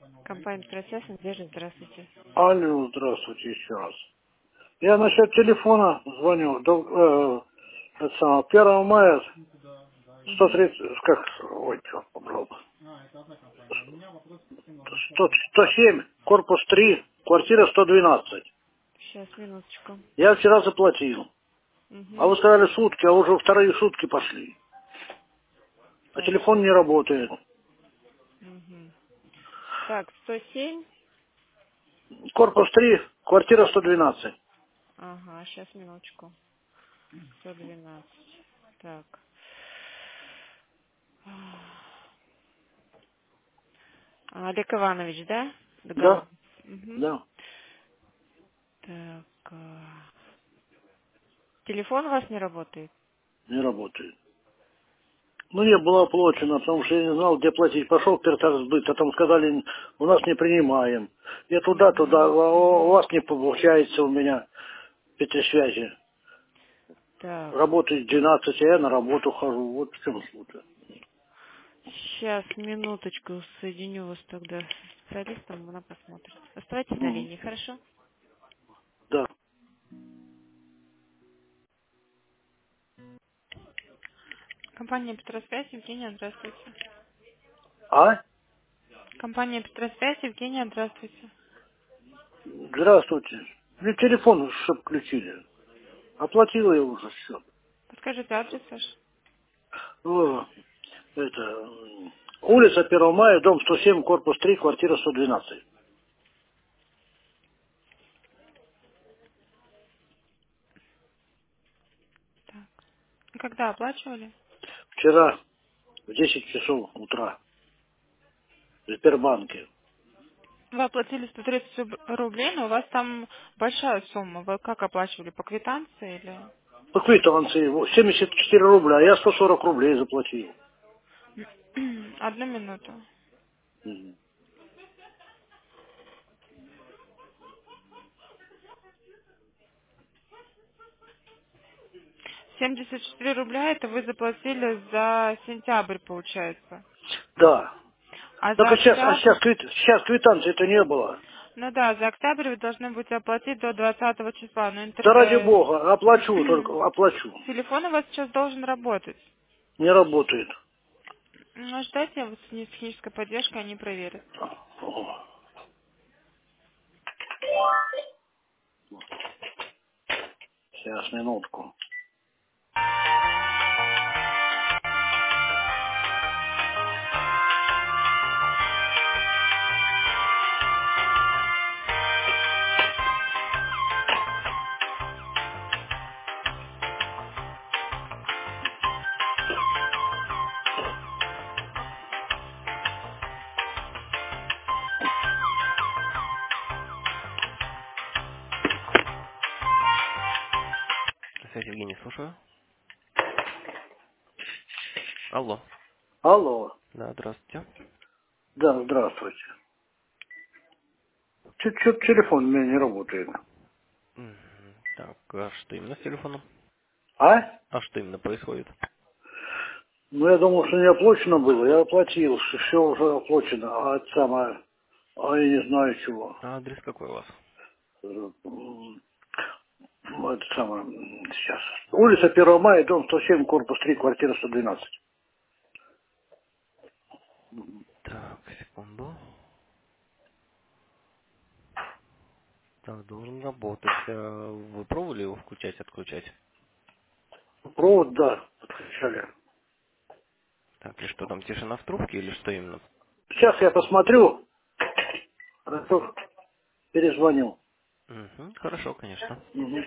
Компания «Процесс», Надежда, здравствуйте. Алло, здравствуйте еще раз. Я насчет телефона звоню. Это самое, 1 мая Угу. 130, как, ой, черт побрал. 107, корпус 3, квартира 112. Сейчас, минуточку. Я вчера заплатил. А Угу. вы сказали сутки, а уже вторые сутки пошли. А Так, телефон сейчас. не работает. Угу. Так, 107. Корпус 3, квартира 112. Ага, сейчас, минуточку. 112. Так. Олег Иванович, да? Договор. Да, Угу. да, Так. Телефон у вас не работает? не работает. Ну, не было оплачено, потому что я не знал, где платить. Пошел в Петербург, а там сказали, у нас не принимаем. Я туда, Угу. а у Угу. вас не получается у меня связи. Так. Работает 12, а я на работу хожу. Вот в чем суть. Сейчас, минуточку, соединю вас тогда с специалистом, она посмотрит. Оставайтесь на Мгм. линии, хорошо? Да. Компания «Петросвязь», Евгения, здравствуйте. А? Компания «Петросвязь», Евгения, здравствуйте. Здравствуйте. Мне телефон, чтоб включили. Оплатила я уже все. Подскажите адрес ваш? Это, улица 1 мая, дом 107, корпус 3, квартира 112. Так. И когда оплачивали? Вчера в 10 часов утра в Сбербанке. Вы оплатили 130 рублей, но у вас там большая сумма. Вы как оплачивали? По квитанции или? По квитанции 74 рубля, а я 140 рублей заплатил. Одну минуту. Мгм. 74 рубля это вы заплатили за сентябрь, получается. Да. А за Только октябрь? сейчас квитанции-то не было. Ну да, за октябрь вы должны будете оплатить до 20 числа. Но Да ради бога, оплачу, только оплачу. телефон у вас сейчас должен работать. Не работает. Ну, ждайте, вот с технической поддержкой они проверят. О, сейчас, минутку. Здравствуйте, Евгений, слушаю. Алло. Алло. Да, здравствуйте. Да, здравствуйте. Чуть-чуть телефон у меня не работает. Мгм. Так, а что именно с телефоном? А? А что именно происходит? Ну, я думал, что не оплачено было. Я оплатил, что все уже оплачено. А это самое, а я не знаю чего. А адрес какой у вас? Это самое, сейчас. Улица 1 мая, дом 107, корпус 3, квартира 112. Так, секунду. Так, должен работать. Вы пробовали его включать, отключать? Провод, да, подключали. Так, и что там, тишина в трубке или что именно? Сейчас я посмотрю, хорошо, перезвоню. Угу, хорошо, конечно. Мгм.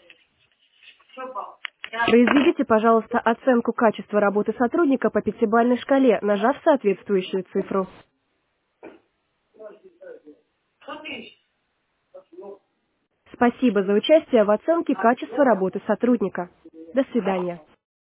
Произведите, пожалуйста, оценку качества работы сотрудника по пятибалльной шкале, нажав соответствующую цифру. Спасибо за участие в оценке качества работы сотрудника. До свидания.